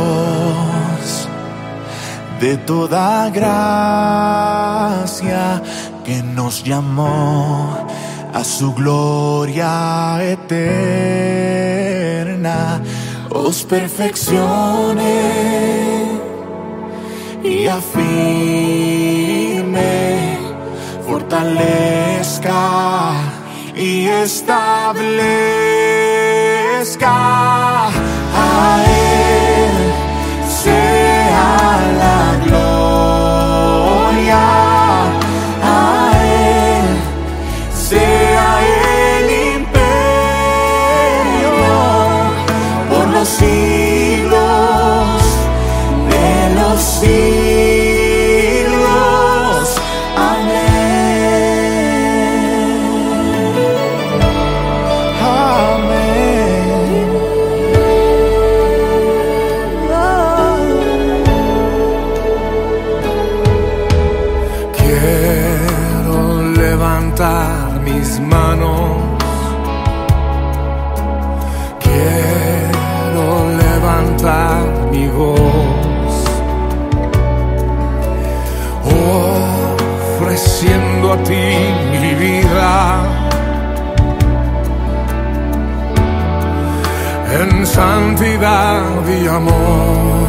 Dios de toda gracia, que nos llamó a su gloria eterna, os perfeccione y afirme, fortalezca y establezca. A Él sea la gloria, a Él sea el imperio por los siglos de los siglos. Amén. Amén. Quiero levantar mis manos, quiero levantar mi voz, ofreciendo a ti mi vida en santidad y amor.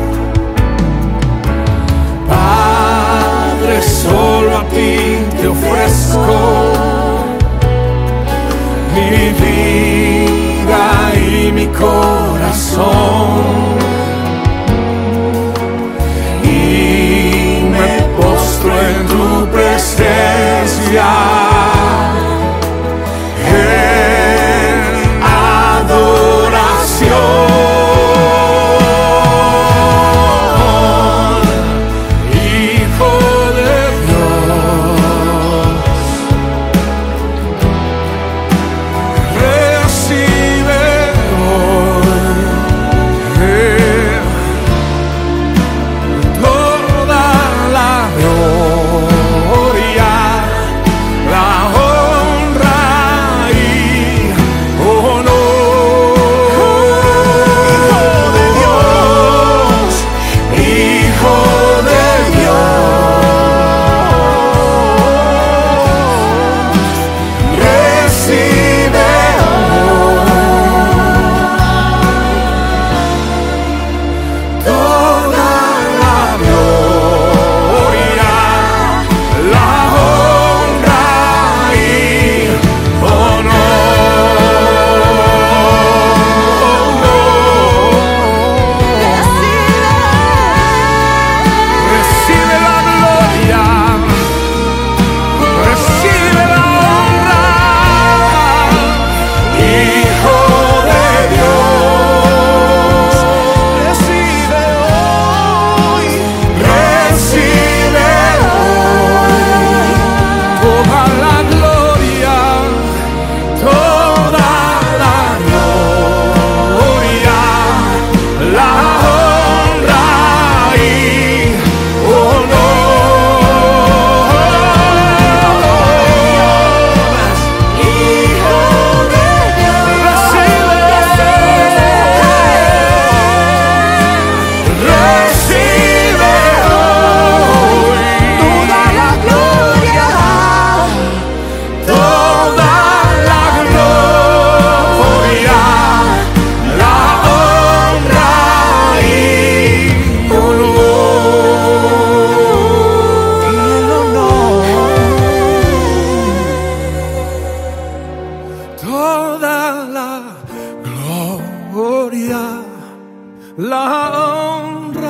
Padre, solo a ti te ofrezco mi vida y mi corazón, y me postro en tu presencia en adoración. Toda la gloria, la honra